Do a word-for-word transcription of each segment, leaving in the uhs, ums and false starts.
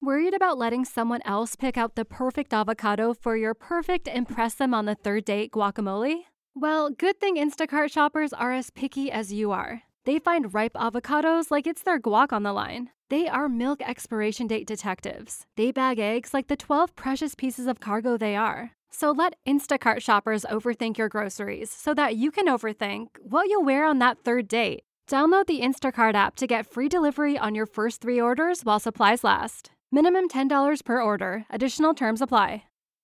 Worried about letting someone else pick out the perfect avocado for your perfect impress them on the third date guacamole? Well, good thing Instacart shoppers are as picky as you are. They find ripe avocados like it's their guac on the line. They are milk expiration date detectives. They bag eggs like the twelve precious pieces of cargo they are. So let Instacart shoppers overthink your groceries so that you can overthink what you'll wear on that third date. Download the Instacart app to get free delivery on your first three orders while supplies last. Minimum ten dollars per order. Additional terms apply.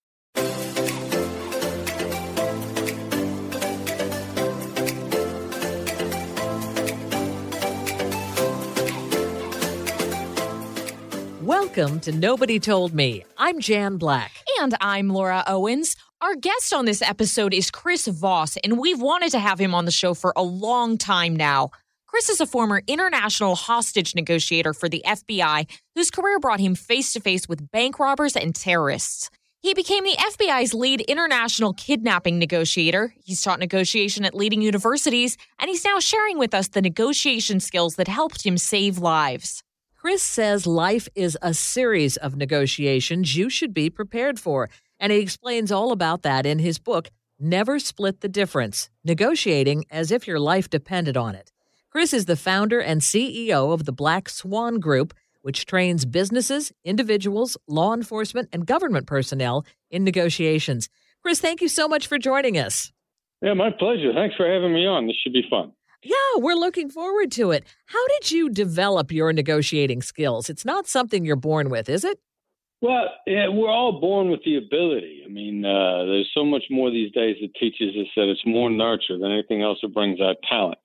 Welcome to Nobody Told Me. I'm Jan Black. And I'm Laura Owens. Our guest on this episode is Chris Voss, and we've wanted to have him on the show for a long time now. Chris is a former international hostage negotiator for the F B I, whose career brought him face-to-face with bank robbers and terrorists. He became the F B I's lead international kidnapping negotiator. He's taught negotiation at leading universities, and he's now sharing with us the negotiation skills that helped him save lives. Chris says life is a series of negotiations you should be prepared for, and he explains all about that in his book, Never Split the Difference, Negotiating as if your life depended on it. Chris is the founder and C E O of the Black Swan Group, which trains businesses, individuals, law enforcement, and government personnel in negotiations. Chris, thank you so much for joining us. Yeah, my pleasure. Thanks for having me on. This should be fun. Yeah, we're looking forward to it. How did you develop your negotiating skills? It's not something you're born with, is it? Well, yeah, we're all born with the ability. I mean, uh, there's so much more these days that teaches us that it's more nurture than anything else that brings out talent.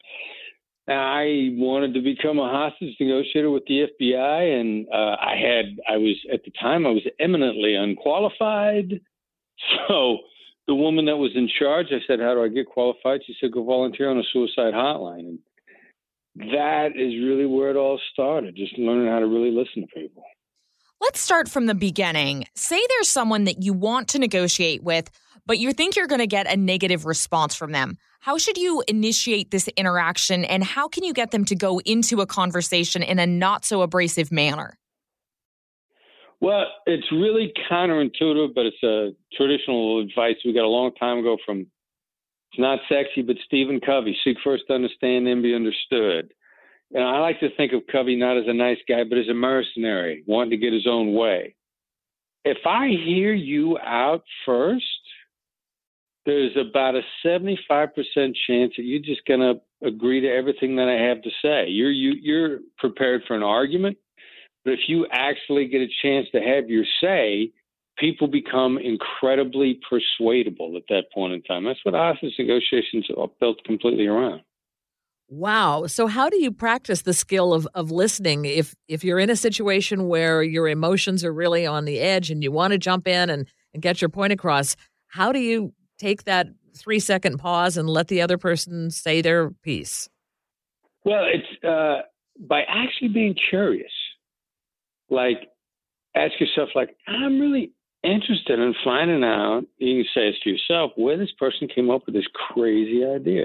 I wanted to become a hostage negotiator with the F B I, and uh, I had, I was, at the time, I was eminently unqualified. So the woman that was in charge, I said, how do I get qualified? She said, go volunteer on a suicide hotline. And that is really where it all started, just learning how to really listen to people. Let's start from the beginning. Say there's someone that you want to negotiate with, but you think you're going to get a negative response from them. How should you initiate this interaction, and how can you get them to go into a conversation in a not so abrasive manner? Well, it's really counterintuitive, but it's a traditional advice we got a long time ago from, it's not sexy, but Stephen Covey, seek first to understand, then be understood. And I like to think of Covey not as a nice guy, but as a mercenary, wanting to get his own way. If I hear you out first, there's about a seventy-five percent chance that you're just going to agree to everything that I have to say. You're, you, you're prepared for an argument. But if you actually get a chance to have your say, people become incredibly persuadable at that point in time. That's what hostage negotiations are built completely around. Wow. So how do you practice the skill of, of listening if if you're in a situation where your emotions are really on the edge and you want to jump in and, and get your point across? How do you take that three-second pause and let the other person say their piece? Well, it's uh, by actually being curious. Like, ask yourself, like, I'm really interested in finding out, you can say this to yourself, where this person came up with this crazy idea.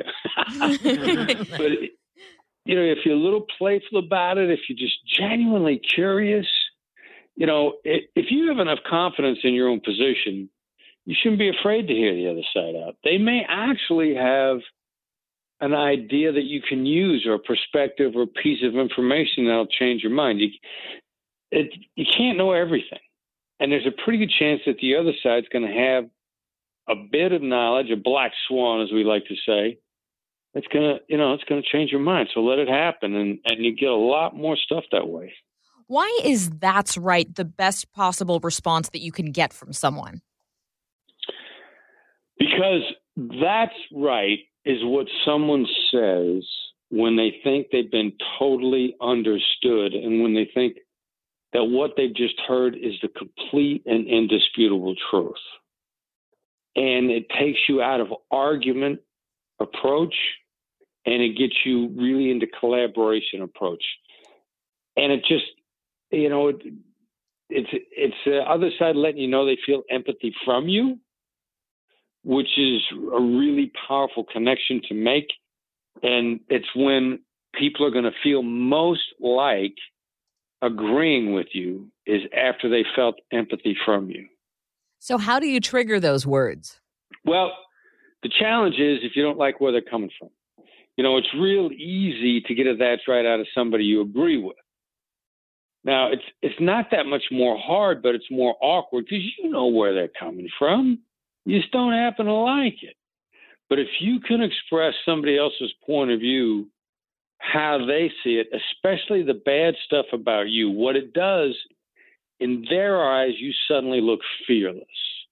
But, you know, if you're a little playful about it, if you're just genuinely curious, you know, if you have enough confidence in your own position, you shouldn't be afraid to hear the other side out. They may actually have an idea that you can use, or a perspective or a piece of information that'll change your mind. You, It, you can't know everything. And there's a pretty good chance that the other side's going to have a bit of knowledge, a black swan, as we like to say. It's going to, you know, it's going to change your mind. So let it happen. And, and you get a lot more stuff that way. Why is "that's right" the best possible response that you can get from someone? Because that's right is what someone says when they think they've been totally understood, and when they think that what they've just heard is the complete and indisputable truth. And it takes you out of argument approach, and it gets you really into collaboration approach. And it just, you know, it, it's it's the other side letting you know they feel empathy from you, which is a really powerful connection to make. And it's when people are going to feel most like agreeing with you is after they felt empathy from you. So how do you trigger those words? Well, the challenge is if you don't like where they're coming from. You know, it's real easy to get a that's right out of somebody you agree with. Now, it's it's not that much more hard, but it's more awkward because you know where they're coming from. You just don't happen to like it. But if you can express somebody else's point of view, how they see it, especially the bad stuff about you, what it does, in their eyes, you suddenly look fearless.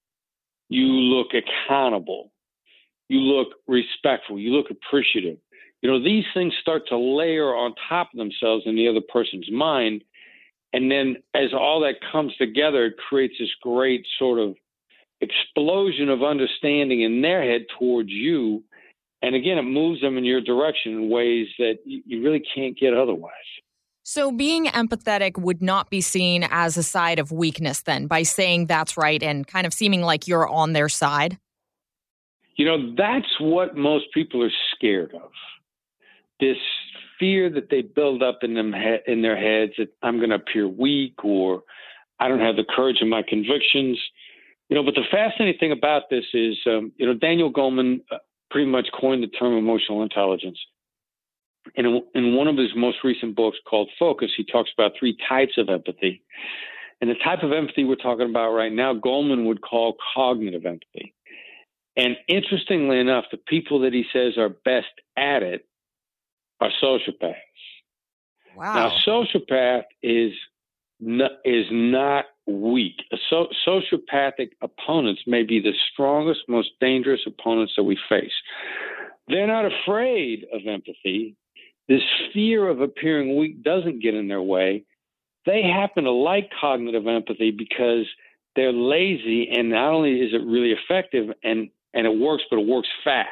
You look accountable. You look respectful. You look appreciative. You know, these things start to layer on top of themselves in the other person's mind. And then as all that comes together, it creates this great sort of explosion of understanding in their head towards you. And again, it moves them in your direction in ways that you really can't get otherwise. So being empathetic would not be seen as a side of weakness then, by saying that's right and kind of seeming like you're on their side? You know, that's what most people are scared of. This fear that they build up in them he- in their heads that I'm going to appear weak or I don't have the courage in my convictions. You know, but the fascinating thing about this is, um, you know, Daniel Goleman uh, pretty much coined the term emotional intelligence. And in, in one of his most recent books called Focus, he talks about three types of empathy. And the type of empathy we're talking about right now, Goleman would call cognitive empathy. And interestingly enough, the people that he says are best at it are sociopaths. Wow. Now, sociopath is not, is not weak. So, sociopathic opponents may be the strongest, most dangerous opponents that we face. They're not afraid of empathy. This fear of appearing weak doesn't get in their way. They happen to like cognitive empathy because they're lazy, and not only is it really effective and, and it works, but it works fast.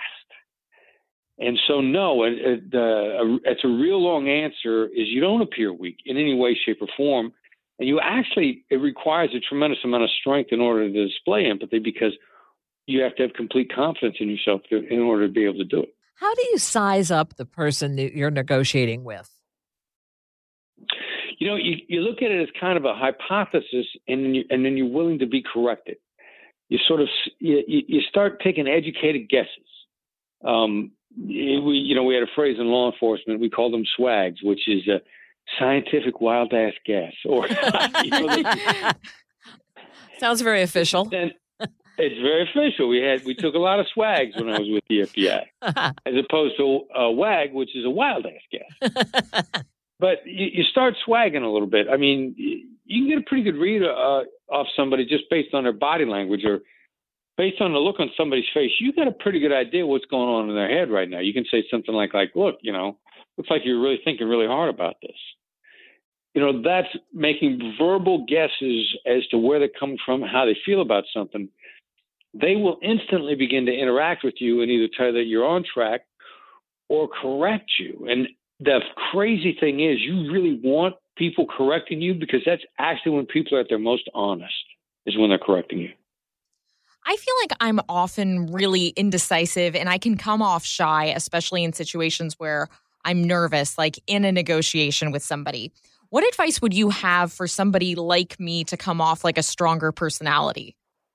And so, no, it, it, uh, it's a real long answer is you don't appear weak in any way, shape, or form. And you actually, it requires a tremendous amount of strength in order to display empathy because you have to have complete confidence in yourself to, in order to be able to do it. How do you size up the person that you're negotiating with? You know, you, you look at it as kind of a hypothesis, and then, you, and then you're willing to be corrected. You sort of you, you start taking educated guesses. Um, we, you know, we had a phrase in law enforcement. We called them swags, which is a scientific wild ass guess. Or you know, the, sounds very official. Then, it's very official. We had we took a lot of swags when I was with the F B I, as opposed to a wag, which is a wild ass guess. But you, you start swagging a little bit. I mean, you can get a pretty good read uh, off somebody just based on their body language or based on the look on somebody's face. You got a pretty good idea what's going on in their head right now. You can say something like, like, look, you know, looks like you're really thinking really hard about this. You know, that's making verbal guesses as to where they're coming from, how they feel about something. They will instantly begin to interact with you and either tell you that you're on track or correct you. And the crazy thing is you really want people correcting you because that's actually when people are at their most honest is when they're correcting you. I feel like I'm often really indecisive and I can come off shy, especially in situations where I'm nervous, like in a negotiation with somebody. What advice would you have for somebody like me to come off like a stronger personality?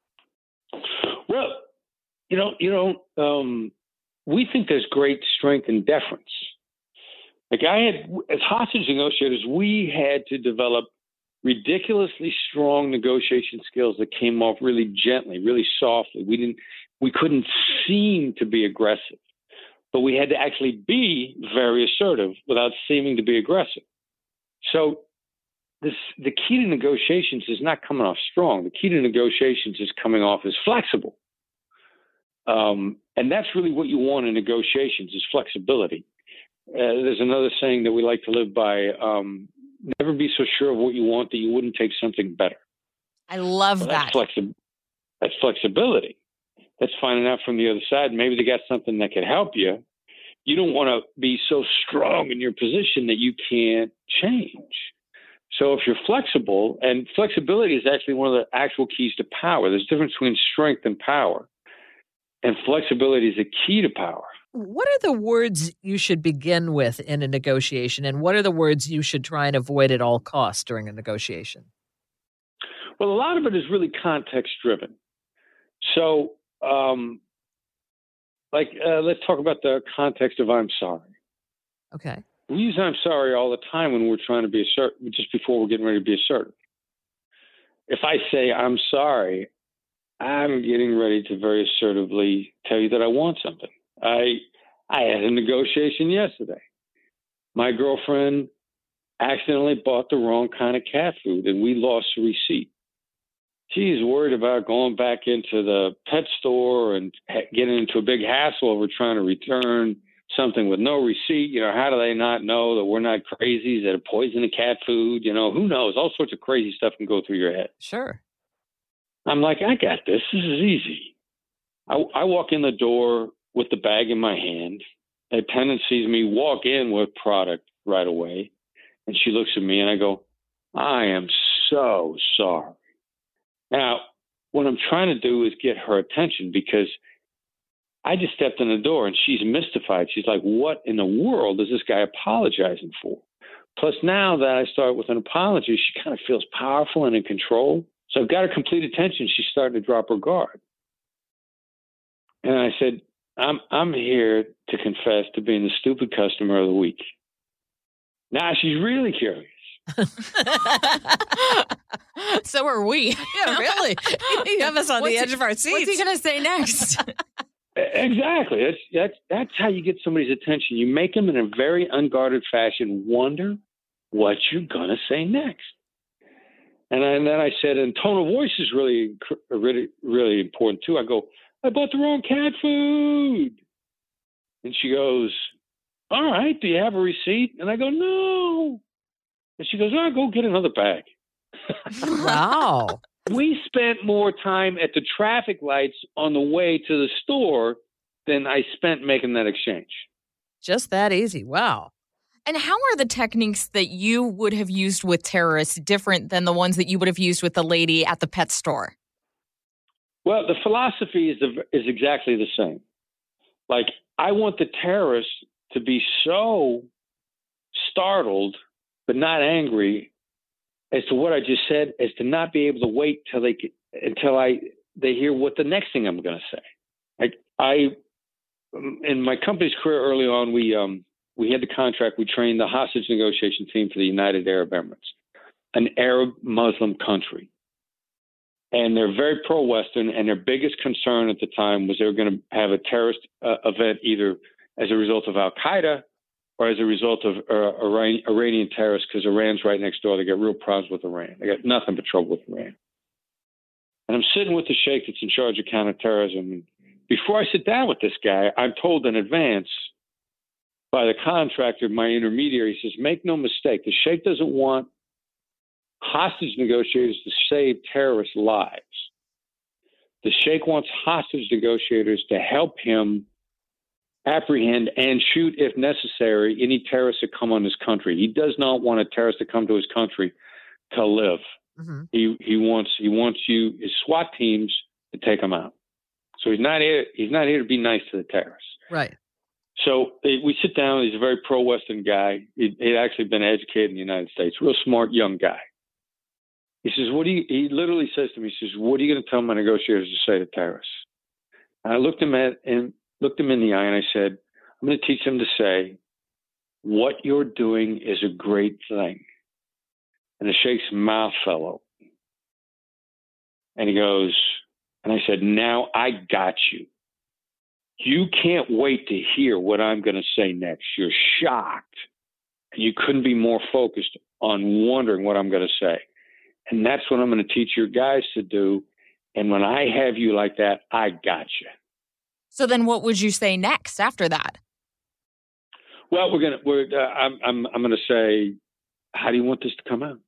Well, you know, you know, um, we think there's great strength in deference. Like I had, as hostage negotiators, we had to develop ridiculously strong negotiation skills that came off really gently, really softly. We didn't, we couldn't seem to be aggressive, but we had to actually be very assertive without seeming to be aggressive. So this, the key to negotiations is not coming off strong. The key to negotiations is coming off as flexible. Um, and that's really what you want in negotiations is flexibility. Uh, there's another saying that we like to live by. Um, never be so sure of what you want that you wouldn't take something better. I love well, that. That's, flexi- that's flexibility. That's finding out from the other side. Maybe they got something that could help you. You don't want to be so strong in your position that you can't change. So if you're flexible, and flexibility is actually one of the actual keys to power. There's a difference between strength and power. And flexibility is a key to power. What are the words you should begin with in a negotiation, and what are the words you should try and avoid at all costs during a negotiation? Well, a lot of it is really context driven. So, um, like, uh, let's talk about the context of I'm sorry. Okay. We use I'm sorry all the time when we're trying to be assertive, just before we're getting ready to be assertive. If I say I'm sorry, I'm getting ready to very assertively tell you that I want something. I I had a negotiation yesterday. My girlfriend accidentally bought the wrong kind of cat food, and we lost the receipt. She's worried about going back into the pet store and getting into a big hassle over trying to return something with no receipt. You know, how do they not know that we're not crazies that have poisoned the cat food? You know, who knows? All sorts of crazy stuff can go through your head. Sure. I'm like, I got this. This is easy. I, I walk in the door with the bag in my hand. A attendant sees me walk in with product right away. And she looks at me and I go, I am so sorry. Now, what I'm trying to do is get her attention because I just stepped in the door and she's mystified. She's like, what in the world is this guy apologizing for? Plus, now that I start with an apology, she kind of feels powerful and in control. So I've got her complete attention. She's starting to drop her guard. And I said, I'm I'm here to confess to being the stupid customer of the week. Now she's really curious. So are we. Yeah, really. You have us on What's the edge he, of our seats. What's he going to say next? Exactly. That's, that's, that's how you get somebody's attention. You make them in a very unguarded fashion wonder what you're going to say next. And, I, and then I said, and tone of voice is really, really, really important too. I go, I bought the wrong cat food. And she goes, all right, do you have a receipt? And I go, no. And she goes, all right, go get another bag. Wow. We spent more time at the traffic lights on the way to the store than I spent making that exchange. Just that easy. Wow. And how are the techniques that you would have used with terrorists different than the ones that you would have used with the lady at the pet store? Well, the philosophy is the, is exactly the same. Like, I want the terrorists to be so startled but not angry as to what I just said, as to not be able to wait till they until I they hear what the next thing I'm going to say. Like I, in my company's career early on, we um, we had the contract. We trained the hostage negotiation team for the United Arab Emirates, an Arab Muslim country. And they're very pro-Western, and their biggest concern at the time was they were going to have a terrorist uh, event either as a result of Al-Qaeda or as a result of uh, Iran, Iranian terrorists, because Iran's right next door. They got real problems with Iran. They got nothing but trouble with Iran. And I'm sitting with the sheikh that's in charge of counterterrorism. Before I sit down with this guy, I'm told in advance by the contractor, my intermediary, he says, make no mistake, the sheikh doesn't want hostage negotiators to save terrorist lives. The sheikh wants hostage negotiators to help him apprehend and shoot, if necessary, any terrorists that come on his country. He does not want a terrorist to come to his country to live. Mm-hmm. He he wants he wants you his SWAT teams to take him out. So he's not here. He's not here to be nice to the terrorists. Right. So we sit down. He's a very pro-Western guy. He he'd actually been educated in the United States. Real smart young guy. He says, "What do you?" He literally says to me, "He says, what are you going to tell my negotiators to say to terrorists?" And I looked him at and looked him in the eye, and I said, "I'm going to teach them to say, what you're doing is a great thing." And the sheikh's mouth fell open. And he goes, and I said, "Now I got you. You can't wait to hear what I'm going to say next. You're shocked. And you couldn't be more focused on wondering what I'm going to say. And that's what I'm going to teach your guys to do. And when I have you like that, I got you." So then what would you say next after that? Well, we're going to, we're, uh, I'm, I'm, I'm going to say, how do you want this to come out?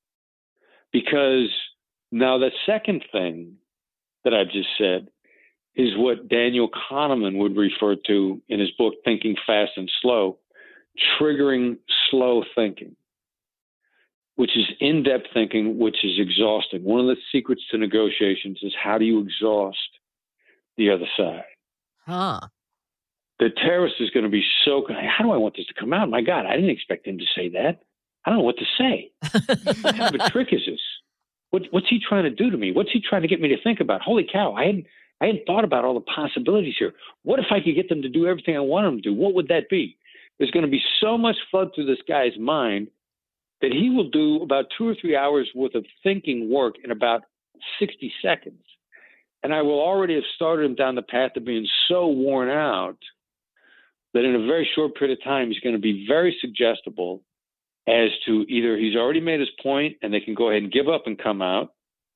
Because now the second thing that I've just said is what Daniel Kahneman would refer to in his book, Thinking Fast and Slow, triggering slow thinking, which is in-depth thinking, which is exhausting. One of the secrets to negotiations is how do you exhaust the other side? Huh. the terrorist is going to be so, how do I want this to come out? My God, I didn't expect him to say that. I don't know what to say. What kind of a trick is this? What, what's he trying to do to me? What's he trying to get me to think about? Holy cow, I hadn't, I hadn't thought about all the possibilities here. What if I could get them to do everything I want them to do? What would that be? There's going to be so much flood through this guy's mind that he will do about two or three hours worth of thinking work in about sixty seconds. And I will already have started him down the path of being so worn out that in a very short period of time, he's going to be very suggestible as to either he's already made his point and they can go ahead and give up and come out,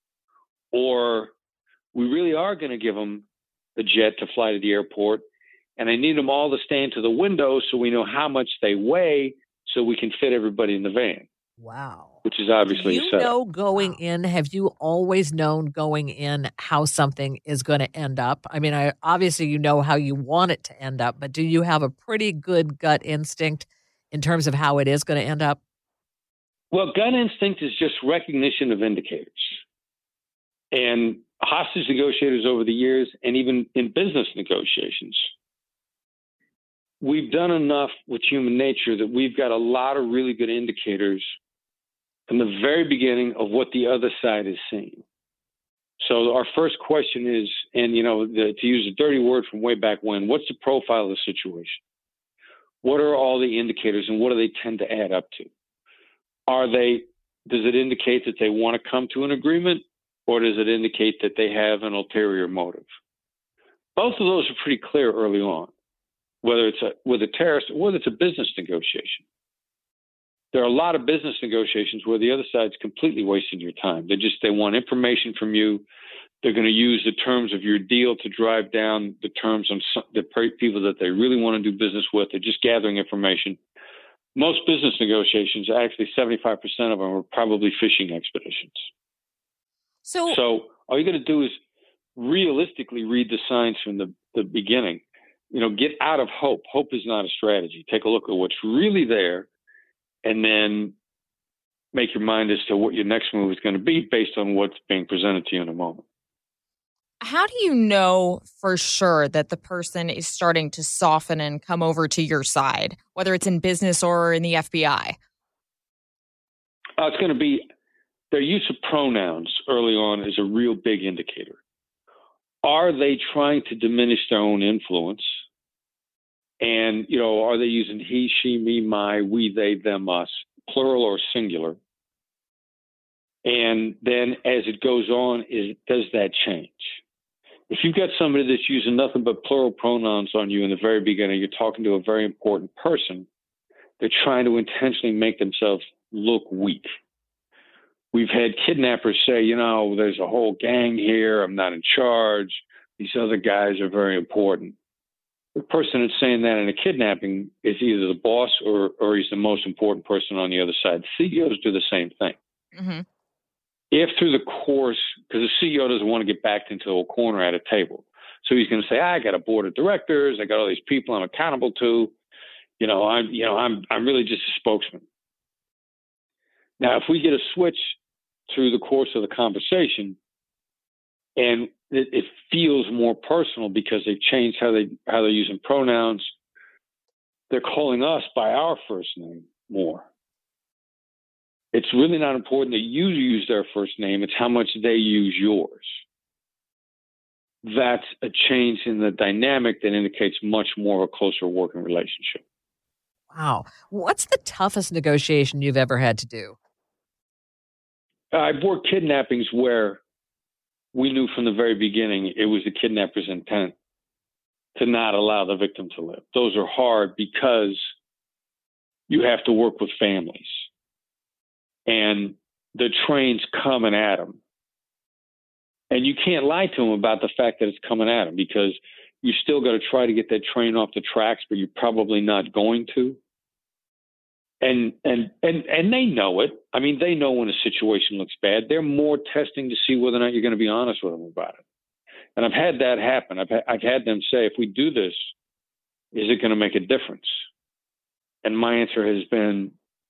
or we really are going to give them a jet to fly to the airport, and I need them all to stand to the window so we know how much they weigh so we can fit everybody in the van. Wow. Which is obviously you a setup. know going in, have you always known going in how something is going to end up? I mean, I obviously you know how you want it to end up, but do you have a pretty good gut instinct in terms of how it is going to end up? Well, gut instinct is just recognition of indicators. And hostage negotiators over the years, and even in business negotiations, we've done enough with human nature that we've got a lot of really good indicators from the very beginning of what the other side is seeing. So our first question is, and you know, the, to use a dirty word from way back when, what's the profile of the situation? What are all the indicators and what do they tend to add up to? Are they, does it indicate that they want to come to an agreement, or does it indicate that they have an ulterior motive? Both of those are pretty clear early on, whether it's a, with a terrorist or whether it's a business negotiation. There are a lot of business negotiations where the other side's completely wasting your time. They just, they want information from you. They're going to use the terms of your deal to drive down the terms on some, the people that they really want to do business with. They're just gathering information. Most business negotiations, actually seventy-five percent of them are probably fishing expeditions. So, so all you got to do is realistically read the signs from the, the beginning. You know, get out of hope. Hope is not a strategy. Take a look at what's really there, and then make your mind as to what your next move is going to be based on what's being presented to you in a moment. how do you know for sure that the person is starting to soften and come over to your side, whether it's in business or in the F B I? Uh, it's going to be their use of pronouns early on is a real big indicator. Are they trying to diminish their own influence? And, you know, are they using he, she, me, my, we, they, them, us, plural or singular? And then as it goes on, is does that change? If you've got somebody that's using nothing but plural pronouns on you in the very beginning, you're talking to a very important person, they're trying to intentionally make themselves look weak. We've had kidnappers say, you know, there's a whole gang here. I'm not in charge. These other guys are very important. The person that's saying that in a kidnapping is either the boss or, or he's the most important person on the other side. C E Os do the same thing. Mm-hmm. If through the course, because the C E O doesn't want to get backed into a corner at a table. So he's going to say, I got a board of directors. I got all these people I'm accountable to. You know, I'm, you know, I'm, I'm really just a spokesman. Now, if we get a switch through the course of the conversation and it, it feels more personal because they've changed how they, how they're using pronouns, they're calling us by our first name more. It's really not important that you use their first name. It's how much they use yours. That's a change in the dynamic that indicates much more of a closer working relationship. Wow. What's the toughest negotiation you've ever had to do? I've worked kidnappings where we knew from the very beginning it was the kidnapper's intent to not allow the victim to live. Those are hard because you have to work with families. And the train's coming at them. And you can't lie to them about the fact that it's coming at them because you still got to try to get that train off the tracks, but you're probably not going to. And and and and they know it. I mean, they know when a situation looks bad. They're more testing to see whether or not you're going to be honest with them about it. And I've had that happen. I've ha- I've had them say, if we do this, is it going to make a difference? And my answer has been,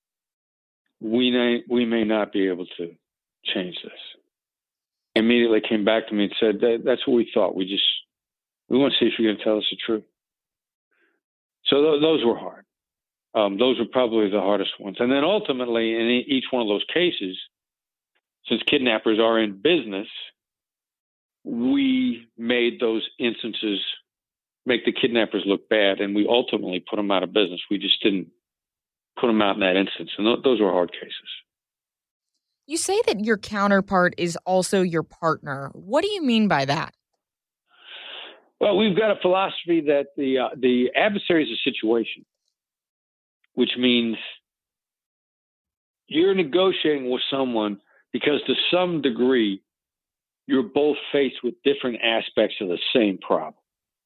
we may, we may not be able to change this. Immediately came back to me and said, that, that's what we thought. We just, we want to see if you're going to tell us the truth. So th- those were hard. Um, those were probably the hardest ones. And then ultimately, in e- each one of those cases, since kidnappers are in business, we made those instances make the kidnappers look bad, and we ultimately put them out of business. We just didn't put them out in that instance, and th- those were hard cases. You say that your counterpart is also your partner. What do you mean by that? Well, we've got a philosophy that the uh, the adversary is a situation, which means you're negotiating with someone because to some degree, you're both faced with different aspects of the same problem.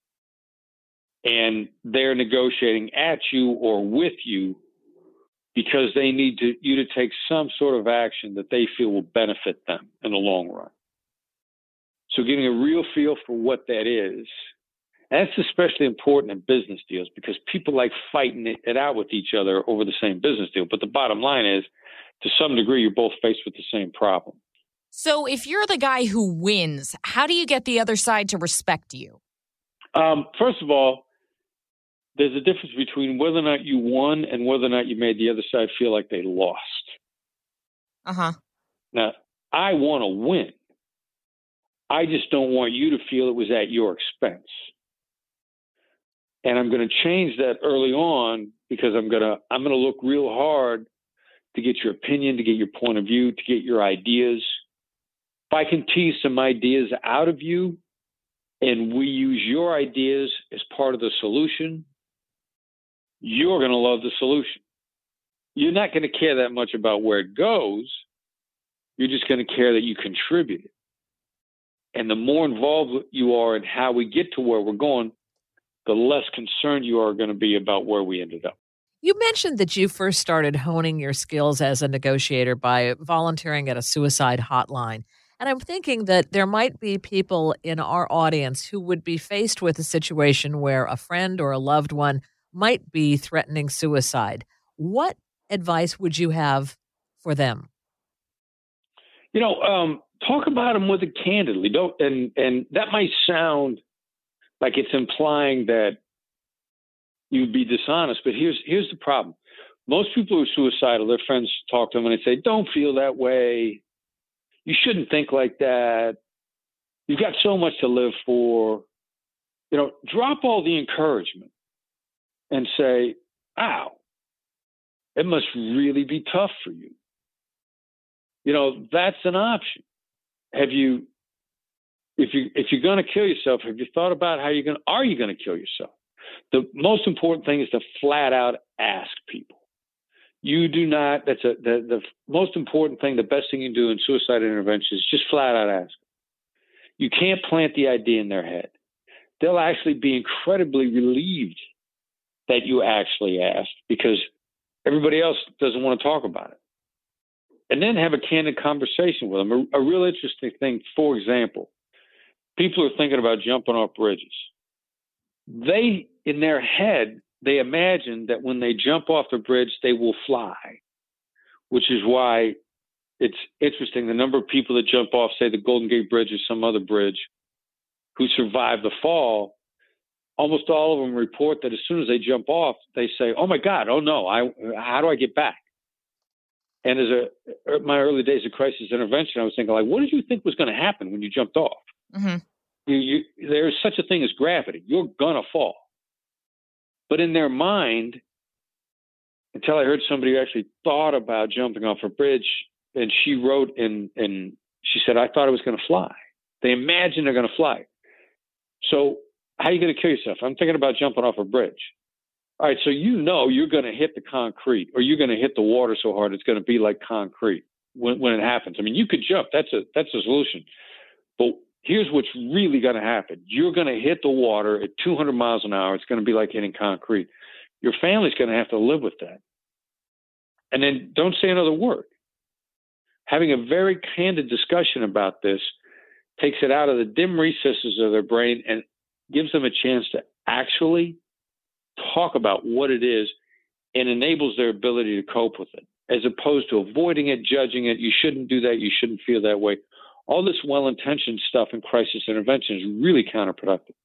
And they're negotiating at you or with you because they need to, you to take some sort of action that they feel will benefit them in the long run. So getting a real feel for what that is, and that's especially important in business deals because people like fighting it, it out with each other over the same business deal. But the bottom line is, to some degree, you're both faced with the same problem. So if you're the guy who wins, how do you get the other side to respect you? Um, first of all, there's a difference between whether or not you won and whether or not you made the other side feel like they lost. Uh-huh. Now, I want to win. I just don't want you to feel it was at your expense. And I'm going to change that early on because I'm going to I'm going to look real hard to get your opinion, to get your point of view, to get your ideas. If I can tease some ideas out of you and we use your ideas as part of the solution, you're going to love the solution. You're not going to care that much about where it goes. You're just going to care that you contributed. And the more involved you are in how we get to where we're going, the less concerned you are going to be about where we ended up. You mentioned that you first started honing your skills as a negotiator by volunteering at a suicide hotline. And I'm thinking that there might be people in our audience who would be faced with a situation where a friend or a loved one might be threatening suicide. What advice would you have for them? You know, um, talk about them with it candidly. Don't, and and that might sound like it's implying that you'd be dishonest, but here's here's the problem. Most people who are suicidal, their friends talk to them and they say, "Don't feel that way. You shouldn't think like that. You've got so much to live for." You know, drop all the encouragement and say, "Wow, it must really be tough for you." You know, that's an option. Have you, if you if you're going to kill yourself, have you thought about how you're going? Are you going to kill yourself? The most important thing is to flat out ask people. You do not. That's a the the most important thing. The best thing you can do in suicide intervention is just flat out ask. You can't plant the idea in their head. They'll actually be incredibly relieved that you actually asked because everybody else doesn't want to talk about it. And then have a candid conversation with them. A, a real interesting thing, for example, people are thinking about jumping off bridges. They, in their head, they imagine that when they jump off the bridge, they will fly, which is why it's interesting. The number of people that jump off, say, the Golden Gate Bridge or some other bridge, who survive the fall, almost all of them report that as soon as they jump off, they say, "Oh my God, oh no, I, how do I get back?" And as a my early days of crisis intervention, I was thinking, like, what did you think was going to happen when you jumped off? Mm-hmm. You, you, there's such a thing as gravity. You're gonna fall. But in their mind, until I heard somebody who actually thought about jumping off a bridge, and she wrote in, and she said, "I thought I was going to fly." They imagine they're going to fly. So how are you going to kill yourself? I'm thinking about jumping off a bridge. All right, so you know you're going to hit the concrete, or you're going to hit the water so hard it's going to be like concrete when, when it happens. I mean, you could jump. That's a that's a solution. But here's what's really going to happen. You're going to hit the water at two hundred miles an hour. It's going to be like hitting concrete. Your family's going to have to live with that. And then don't say another word. Having a very candid discussion about this takes it out of the dim recesses of their brain and gives them a chance to actually talk about what it is and enables their ability to cope with it, as opposed to avoiding it, judging it. You shouldn't do that. You shouldn't feel that way. All this well-intentioned stuff in crisis intervention is really counterproductive.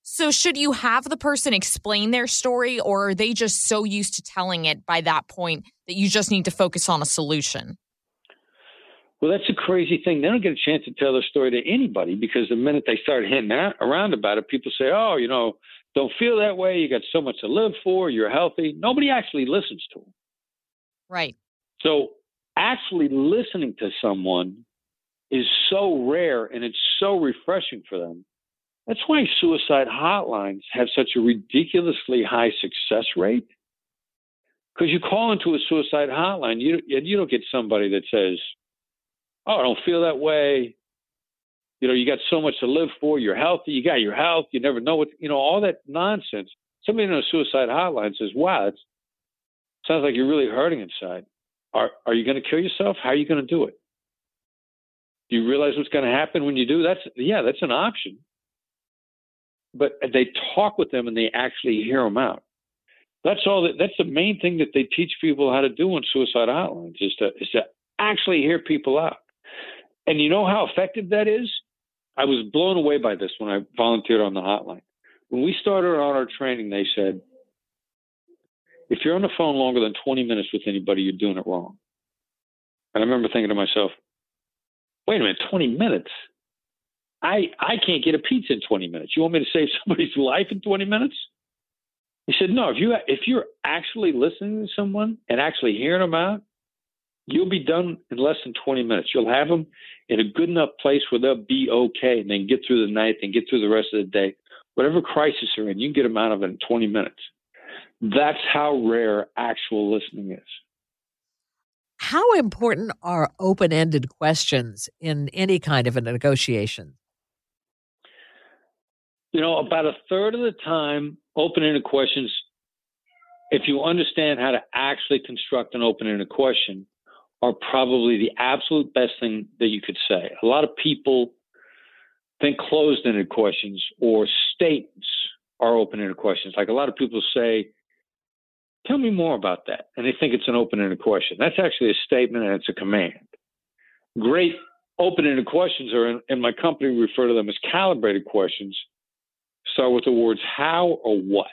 So should you have the person explain their story, or are they just so used to telling it by that point that you just need to focus on a solution? Well, that's a crazy thing. They don't get a chance to tell their story to anybody because the minute they start hitting out, around about it, people say, oh, you know, don't feel that way. You got so much to live for. You're healthy. Nobody actually listens to them. Right. So actually listening to someone is so rare and it's so refreshing for them. That's why suicide hotlines have such a ridiculously high success rate. Because you call into a suicide hotline, you you don't get somebody that says, oh, I don't feel that way. You know, you got so much to live for. You're healthy. You got your health. You never know what, you know, all that nonsense. Somebody on a suicide hotline says, wow, it sounds like you're really hurting inside. Are, are you going to kill yourself? How are you going to do it? Do you realize what's going to happen when you do? That's, yeah, that's an option. But they talk with them and they actually hear them out. That's all. That, that's the main thing that they teach people how to do on suicide hotlines is to is to actually hear people out. And you know how effective that is? I was blown away by this when I volunteered on the hotline. When we started on our training, they said, if you're on the phone longer than twenty minutes with anybody, you're doing it wrong. And I remember thinking to myself, wait a minute, twenty minutes? I I can't get a pizza in twenty minutes. You want me to save somebody's life in twenty minutes? He said, no, if, you, if you're actually listening to someone and actually hearing them out, you'll be done in less than twenty minutes. You'll have them in a good enough place where they'll be okay and then get through the night and get through the rest of the day. Whatever crisis they're in, you can get them out of it in twenty minutes. That's how rare actual listening is. How important are open-ended questions in any kind of a negotiation? You know, about a third of the time, open-ended questions, if you understand how to actually construct an open-ended question, are probably the absolute best thing that you could say. A lot of people think closed-ended questions or statements are open-ended questions. Like a lot of people say, tell me more about that. And they think it's an open-ended question. That's actually a statement and it's a command. Great open-ended questions are, in, in my company, we refer to them as calibrated questions. Start with the words how or what.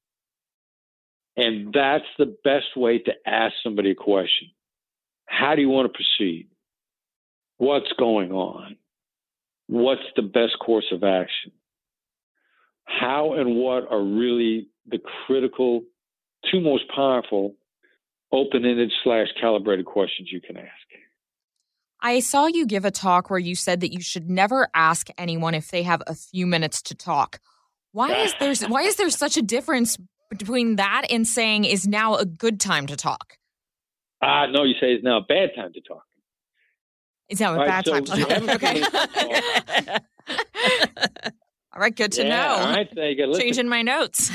And that's the best way to ask somebody a question. How do you want to proceed? What's going on? What's the best course of action? How and what are really the critical, two most powerful, open-ended slash calibrated questions you can ask. I saw you give a talk where you said that you should never ask anyone if they have a few minutes to talk. Why is there why is there such a difference between that and saying is now a good time to talk? Ah, no, you say it's now a bad time to talk. It's now a All bad right, time so to talk. Okay. All right, good to yeah, know. All right, so you gotta listen. Changing my notes.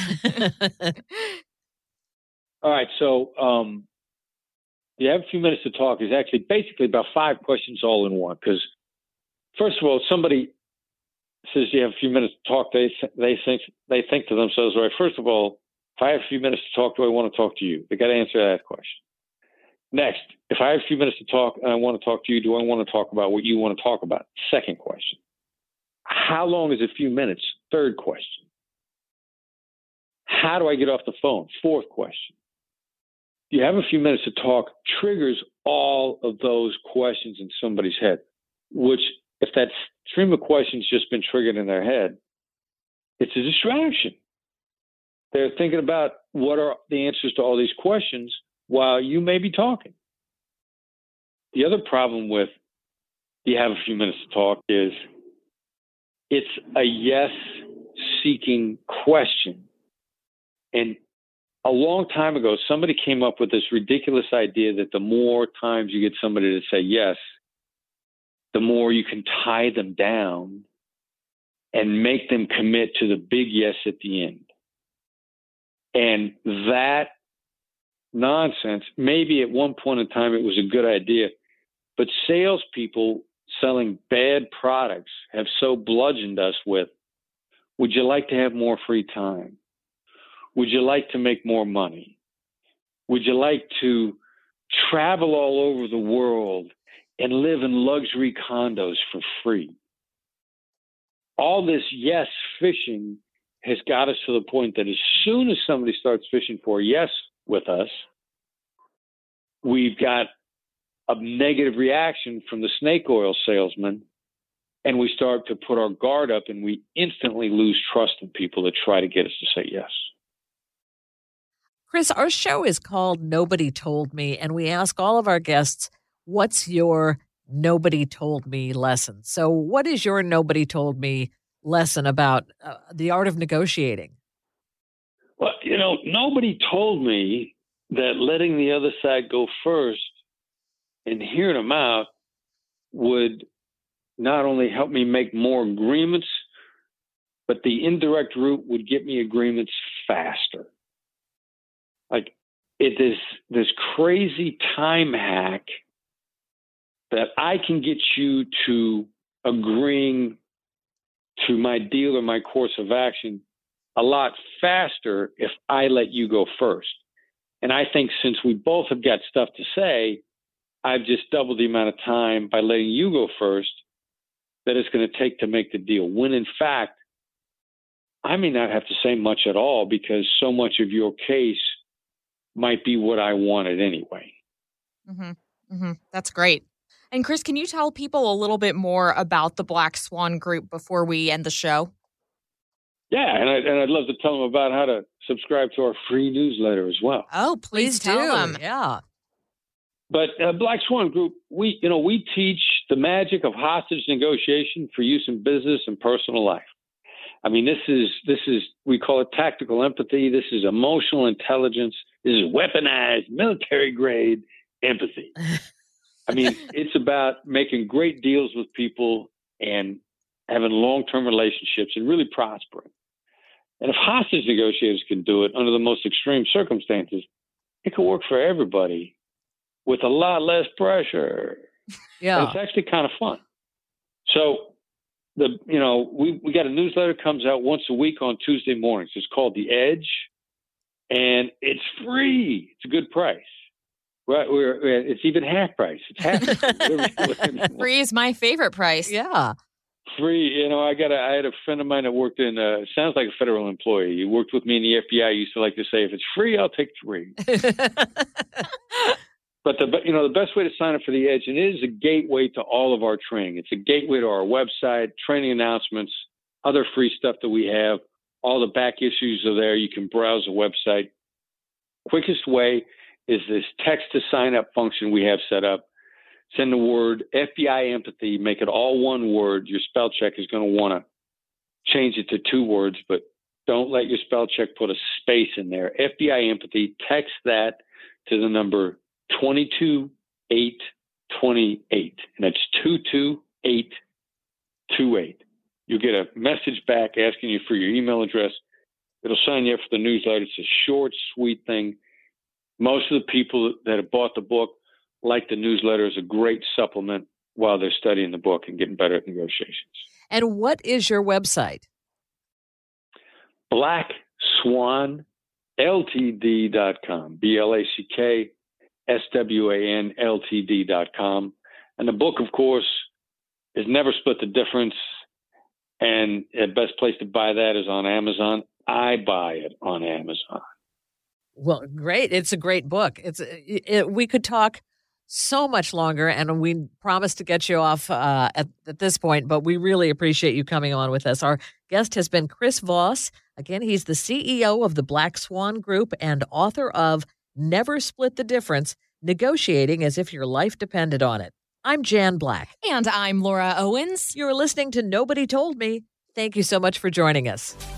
All right, so um, you have a few minutes to talk is actually basically about five questions all in one. Because first of all, somebody says you have a few minutes to talk, they they think they think to themselves, right? First of all, if I have a few minutes to talk, do I want to talk to you? They got to answer that question. Next, if I have a few minutes to talk and I want to talk to you, do I want to talk about what you want to talk about? Second question. How long is a few minutes? Third question. How do I get off the phone? Fourth question. You have a few minutes to talk triggers all of those questions in somebody's head, which if that stream of questions just been triggered in their head, it's a distraction. They're thinking about what are the answers to all these questions while you may be talking. The other problem with you have a few minutes to talk is it's a yes-seeking question. And a long time ago, somebody came up with this ridiculous idea that the more times you get somebody to say yes, the more you can tie them down and make them commit to the big yes at the end. And that nonsense, maybe at one point in time it was a good idea, but salespeople selling bad products have so bludgeoned us with, would you like to have more free time? Would you like to make more money? Would you like to travel all over the world and live in luxury condos for free? All this yes fishing has got us to the point that as soon as somebody starts fishing for a yes with us, we've got a negative reaction from the snake oil salesman, and we start to put our guard up, and we instantly lose trust in people that try to get us to say yes. Chris, our show is called Nobody Told Me, and we ask all of our guests, what's your Nobody Told Me lesson? So what is your Nobody Told Me lesson about uh, the art of negotiating? Well, you know, nobody told me that letting the other side go first and hearing them out would not only help me make more agreements, but the indirect route would get me agreements faster. Like it is this crazy time hack that I can get you to agreeing to my deal or my course of action a lot faster if I let you go first. And I think since we both have got stuff to say, I've just doubled the amount of time by letting you go first that it's going to take to make the deal. When in fact, I may not have to say much at all because so much of your case might be what I wanted anyway. Mm-hmm. Mm-hmm. That's great. And Chris, can you tell people a little bit more about the Black Swan Group before we end the show? Yeah, and, I, and I'd love to tell them about how to subscribe to our free newsletter as well. Oh, please, please tell do. them. Yeah. But uh, Black Swan Group, we you know we teach the magic of hostage negotiation for use in business and personal life. I mean, this is this is we call it tactical empathy. This is emotional intelligence. This is weaponized military grade empathy. I mean, it's about making great deals with people and having long-term relationships and really prospering. And if hostage negotiators can do it under the most extreme circumstances, it can work for everybody with a lot less pressure. Yeah. And it's actually kind of fun. So the you know, we, we got a newsletter comes out once a week on Tuesday mornings. It's called The Edge, and it's free. It's a good price. Right, we're, it's even half price. It's half. Free is my favorite price. Yeah. Free, you know, I got a, I had a friend of mine that worked in, uh, sounds like a federal employee. He worked with me in the F B I. He used to like to say, if it's free, I'll take three. But the, you know, the best way to sign up for The Edge, and it is a gateway to all of our training. It's a gateway to our website, training announcements, other free stuff that we have. All the back issues are there. You can browse the website. Quickest way is this text to sign up function we have set up. Send the word F B I empathy, make it all one word. Your spell check is going to want to change it to two words, but don't let your spell check put a space in there. F B I empathy, text that to the number two two eight two eight, and that's two two eight two eight. You'll get a message back asking you for your email address. It'll sign you up for the newsletter. It's a short, sweet thing. Most of the people that have bought the book like the newsletter as a great supplement while they're studying the book and getting better at negotiations. And what is your website? black swan l t d dot com. B L A C K S W A N L T D dot com. And the book, of course, is Never Split the Difference. And the best place to buy that is on Amazon. I buy it on Amazon. Well, great. It's a great book. It's it, it, we could talk so much longer, and we promise to get you off uh, at, at this point, but we really appreciate you coming on with us. Our guest has been Chris Voss. Again, he's the C E O of the Black Swan Group and author of Never Split the Difference, Negotiating as If Your Life Depended on It. I'm Jan Black. And I'm Laura Owens. You're listening to Nobody Told Me. Thank you so much for joining us.